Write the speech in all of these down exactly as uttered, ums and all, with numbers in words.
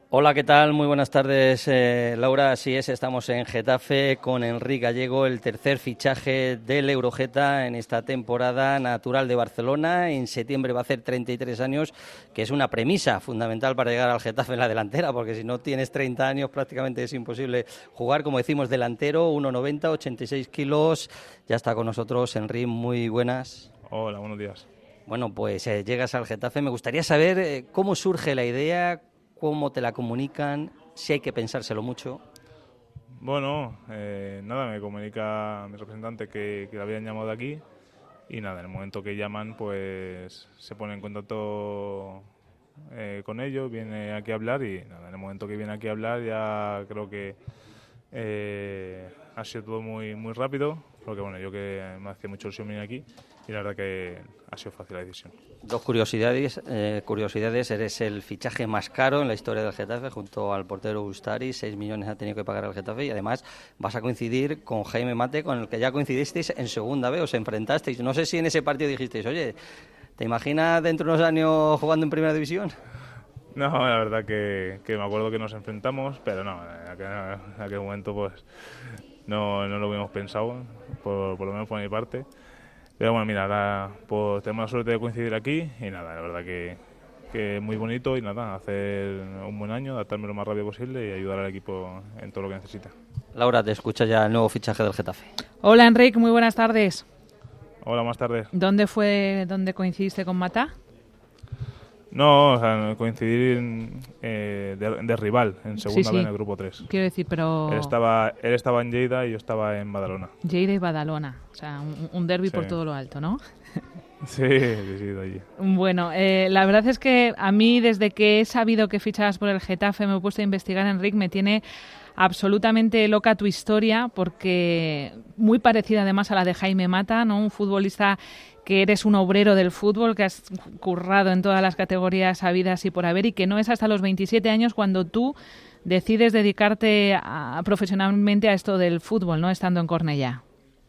Hola, ¿qué tal? Muy buenas tardes, eh, Laura. Así es, estamos en Getafe con Enric Gallego, el tercer fichaje del Eurogeta en esta temporada, natural de Barcelona. En septiembre va a hacer treinta y tres años, que es una premisa fundamental para llegar al Getafe en la delantera, porque si no tienes treinta años prácticamente es imposible jugar, como decimos, delantero, uno noventa, ochenta y seis kilos. Ya está con nosotros Enric, muy buenas. Hola, buenos días. Bueno, pues eh, llegas al Getafe. Me gustaría saber eh, cómo surge la idea, cómo te la comunican, si hay que pensárselo mucho. Bueno, eh, nada, me comunica mi representante que, que la habían llamado de aquí y nada, en el momento que llaman pues se pone en contacto eh, con ellos, viene aquí a hablar y nada, en el momento que viene aquí a hablar ya creo que eh, ha sido todo muy muy rápido, porque bueno, yo que me hacía mucho ilusión venir aquí y la verdad que ha sido fácil la decisión. Dos curiosidades, eh, curiosidades, eres el fichaje más caro en la historia del Getafe junto al portero Ustari, seis millones ha tenido que pagar el Getafe y además vas a coincidir con Jaime Mate, con el que ya coincidisteis en segunda B, os enfrentasteis. No sé si en ese partido dijisteis, oye, ¿te imaginas dentro de unos años jugando en Primera División? No, la verdad que, que me acuerdo que nos enfrentamos, pero no, en aquel, en aquel momento pues no, no lo habíamos pensado, por, por lo menos por mi parte. Pero bueno, mira, ahora pues tenemos la suerte de coincidir aquí y nada, la verdad que, que muy bonito y nada, hacer un buen año, adaptarme lo más rápido posible y ayudar al equipo en todo lo que necesita. Laura, te escucha ya el nuevo fichaje del Getafe. Hola, Enric, muy buenas tardes. Hola, más tarde. ¿Dónde fue donde coincidiste con Mata? No, o sea, coincidir eh, de, de rival en segunda Sí, sí. B en el grupo tres. Quiero decir, pero... Él estaba, él estaba en Lleida y yo estaba en Badalona. Lleida y Badalona, o sea, un, un derbi Sí. por todo lo alto, ¿no? Sí, sí, sí, de allí. Bueno, eh, la verdad es que a mí, desde que he sabido que fichabas por el Getafe, me he puesto a investigar, Enric, me tiene absolutamente loca tu historia, porque muy parecida además a la de Jaime Mata, ¿no? Un futbolista que eres un obrero del fútbol, que has currado en todas las categorías habidas y por haber, y que no es hasta los veintisiete años cuando tú decides dedicarte a, profesionalmente a esto del fútbol, ¿no? Estando en Cornellá.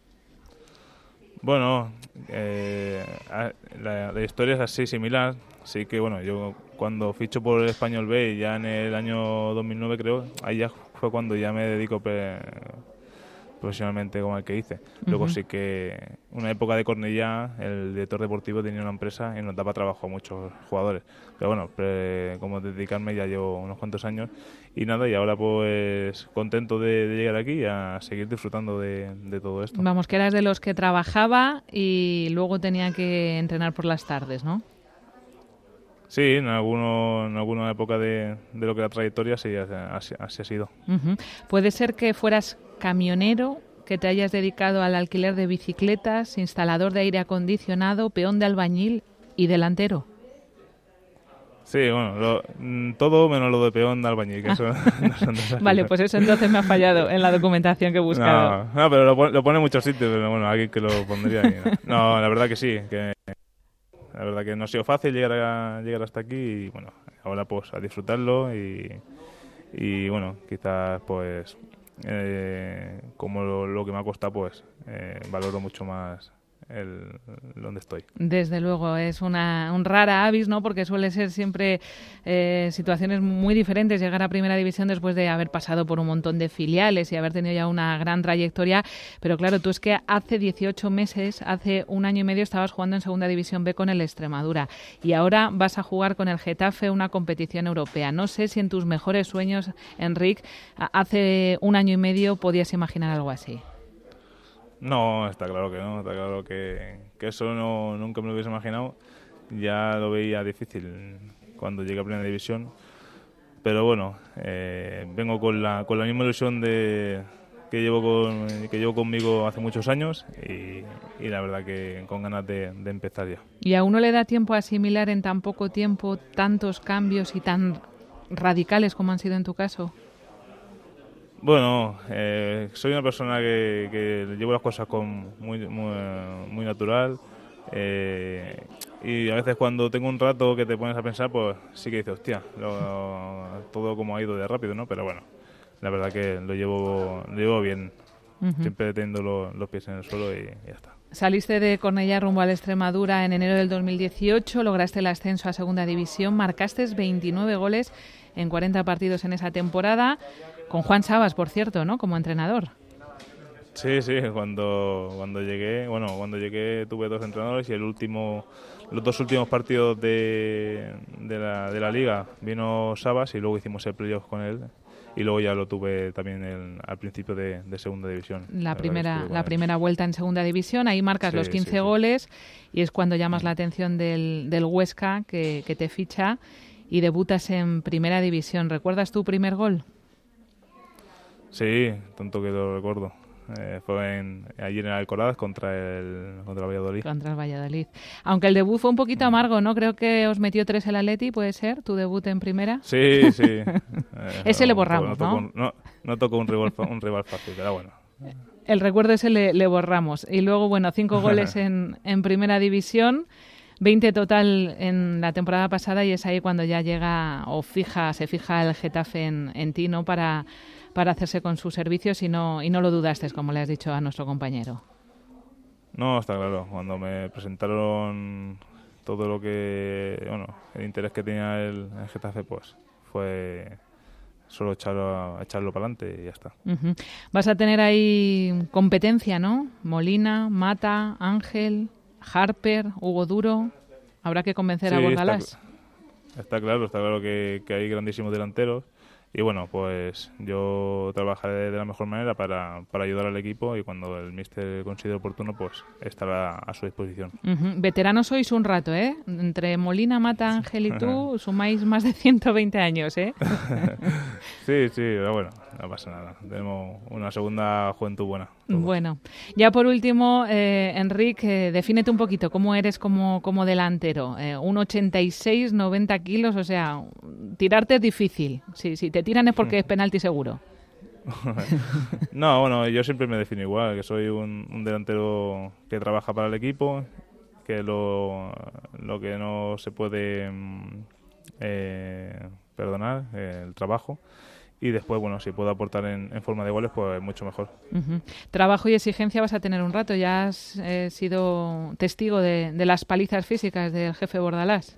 Bueno, eh, la, la historia es así similar. Sí que bueno, yo cuando ficho por el Español B, ya en el año dos mil nueve creo, ahí ya fue cuando ya me dedico pre, profesionalmente como el que hice. Luego Uh-huh. sí que una época de Cornellá, el director deportivo tenía una empresa y nos daba trabajo a muchos jugadores. Pero bueno, pre, como dedicarme ya llevo unos cuantos años y nada, y ahora pues contento de, de llegar aquí y a seguir disfrutando de, de todo esto. Vamos, que eras de los que trabajaba y luego tenía que entrenar por las tardes, ¿no? Sí, en, alguno, en alguna época de, de lo que la trayectoria sí, así, así ha sido. Uh-huh. ¿Puede ser que fueras camionero, que te hayas dedicado al alquiler de bicicletas, instalador de aire acondicionado, peón de albañil y delantero? Sí, bueno, lo, todo menos lo de peón de albañil, que eso no son de Vale, pues eso entonces me ha fallado en la documentación que he buscado. No, no pero lo, lo pone en muchos sitios, pero bueno, alguien que lo pondría ahí, ¿no? No, la verdad que sí, que la verdad que no ha sido fácil llegar a, llegar hasta aquí y bueno, ahora pues a disfrutarlo y, y bueno, quizás pues eh, como lo, lo que me ha costado pues eh, valoro mucho más el donde estoy. Desde luego, es una un rara avis, ¿no? Porque suele ser siempre eh, situaciones muy diferentes llegar a Primera División después de haber pasado por un montón de filiales y haber tenido ya una gran trayectoria. Pero claro, tú es que hace dieciocho meses, hace un año y medio estabas jugando en Segunda División B con el Extremadura y ahora vas a jugar con el Getafe una competición europea. No sé si en tus mejores sueños, Enric, hace un año y medio podías imaginar algo así. No, está claro que no, está claro que, que eso no, nunca me lo hubiese imaginado. Ya lo veía difícil cuando llegué a Primera División, pero bueno, eh, vengo con la, con la misma ilusión de, que, llevo con, que llevo conmigo hace muchos años y, y la verdad que con ganas de, de empezar ya. ¿Y a uno le da tiempo a asimilar en tan poco tiempo tantos cambios y tan radicales como han sido en tu caso? Bueno, eh, soy una persona que, que llevo las cosas con muy, muy, muy natural eh, y a veces cuando tengo un rato que te pones a pensar, pues sí que dices, hostia, lo, todo como ha ido de rápido, ¿no? Pero bueno, la verdad que lo llevo, lo llevo bien. Uh-huh. Siempre teniendo lo, los pies en el suelo y, y ya está. Saliste de Cornellá rumbo a la Extremadura en enero del dos mil dieciocho, lograste el ascenso a Segunda División, marcaste veintinueve goles en cuarenta partidos en esa temporada, con Juan Sabas, por cierto, ¿no?, como entrenador. Sí, sí, cuando, cuando llegué, bueno, cuando llegué tuve dos entrenadores y el último, los dos últimos partidos de, de, la, de la liga vino Sabas y luego hicimos el playoff con él y luego ya lo tuve también el, al principio de, de Segunda División. La, la primera la primera vuelta en Segunda División, ahí marcas sí, los quince sí, sí. goles y es cuando llamas la atención del, del Huesca que, que te ficha y debutas en Primera División. ¿Recuerdas tu primer gol? Sí, tanto que lo recuerdo. Eh, fue en, allí en el Alcoraz contra el, contra el Valladolid. Contra el Valladolid. Aunque el debut fue un poquito amargo, ¿no? Creo que os metió tres el Atleti, ¿puede ser? ¿Tu debut en primera? Sí, sí. eh, ese no, le borramos, no, ¿no? Un, no, no tocó un rival, un rival fácil, pero bueno. El recuerdo ese le, le borramos. Y luego, bueno, cinco goles en, en Primera División, veinte total en la temporada pasada y es ahí cuando ya llega o fija se fija el Getafe en, en ti, ¿no?, para... para hacerse con sus servicios y no y no lo dudaste, como le has dicho a nuestro compañero. No, está claro. Cuando me presentaron todo lo que, bueno, el interés que tenía el, el Getafe, pues fue solo echarlo, echarlo para adelante y ya está. Uh-huh. Vas a tener ahí competencia, ¿no? Molina, Mata, Ángel, Harper, Hugo Duro. Habrá que convencer sí, a Bordalás. Está, está claro, está claro que, que hay grandísimos delanteros. Y bueno, pues yo trabajaré de la mejor manera para, para ayudar al equipo y cuando el míster considere oportuno, pues estará a su disposición. Uh-huh. Veteranos sois un rato, ¿eh? Entre Molina, Mata, Ángel y tú sumáis más de ciento veinte años, ¿eh? Sí, sí, pero bueno, no pasa nada. Tenemos una segunda juventud buena. Todos. Bueno, ya por último, eh, Enrique, eh, defínete un poquito cómo eres como, como delantero. Eh, un ochenta y seis, noventa kilos, o sea, tirarte es difícil. Si, si te tiran es porque es penalti seguro. No, bueno, yo siempre me defino igual, que soy un, un delantero que trabaja para el equipo, que lo, lo que no se puede eh, perdonar, eh, el trabajo. Y después, bueno, si puedo aportar en, en forma de goles, pues mucho mejor. Uh-huh. Trabajo y exigencia vas a tener un rato. Ya has eh, sido testigo de, de las palizas físicas del jefe Bordalás.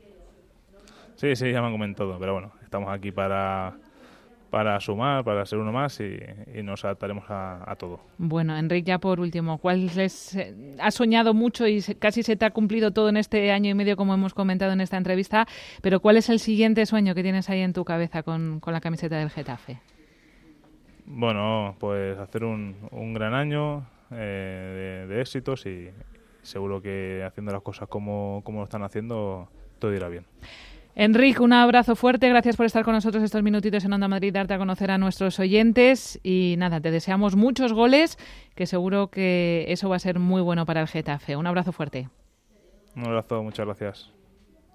Sí, sí, ya me han comentado. Pero bueno, estamos aquí para, para sumar, para ser uno más y, y nos adaptaremos a, a todo. Bueno, Enrique, ya por último, ¿cuál es, eh, has soñado mucho y se, casi se te ha cumplido todo en este año y medio, como hemos comentado en esta entrevista, pero ¿cuál es el siguiente sueño que tienes ahí en tu cabeza con, con la camiseta del Getafe? Bueno, pues hacer un, un gran año eh, de, de éxitos y seguro que haciendo las cosas como, como lo están haciendo, todo irá bien. Enrique, un abrazo fuerte, gracias por estar con nosotros estos minutitos en Onda Madrid, darte a conocer a nuestros oyentes y nada, te deseamos muchos goles, que seguro que eso va a ser muy bueno para el Getafe. Un abrazo fuerte. Un abrazo, muchas gracias.